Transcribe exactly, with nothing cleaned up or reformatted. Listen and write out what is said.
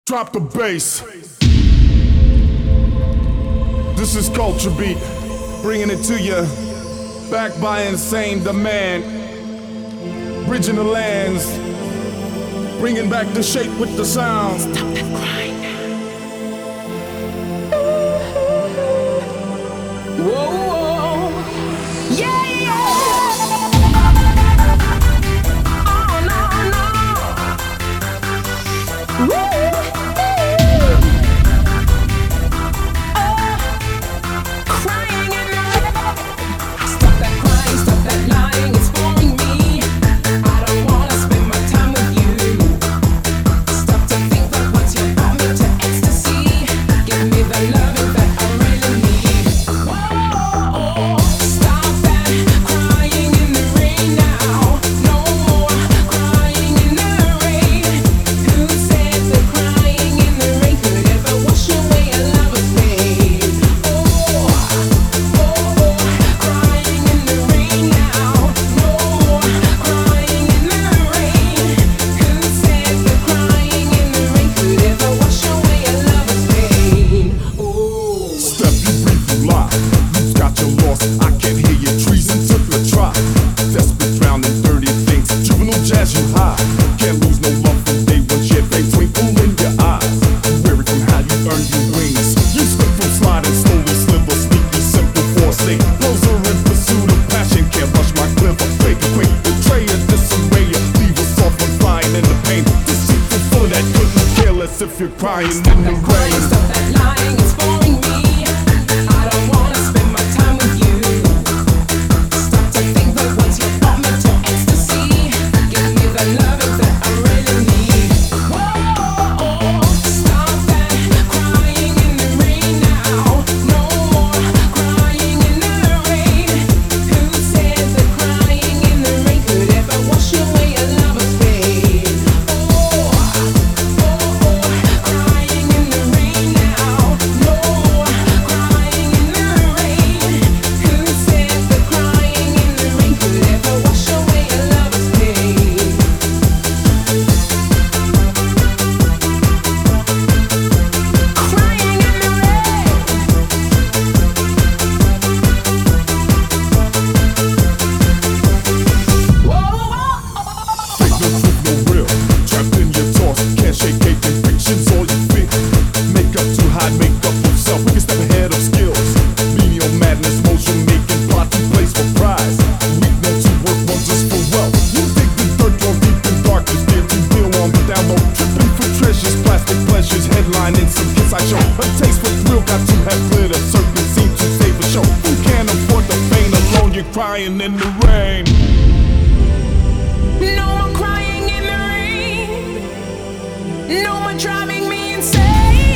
Drop the bass. This is Culture Beat, bringing it to you. Backed by Insane Demand, bridging the lands, bringing back the shape with the sound. Stop that crying now. Whoa, whoa, yeah, yeah. Oh no, no. Woo. If you're crying in the rain, stop that lying, it's boring me. I don't wanna spend my time with you. Stop to think that once you brought me to ecstasy, give me the loving that I really need. Whoa, stop that crying in the rain now. No more crying in the rain. Who said that crying in the rain could ever wash away a lover's pain? Crying in the rain. No more crying in the rain. No more driving me insane.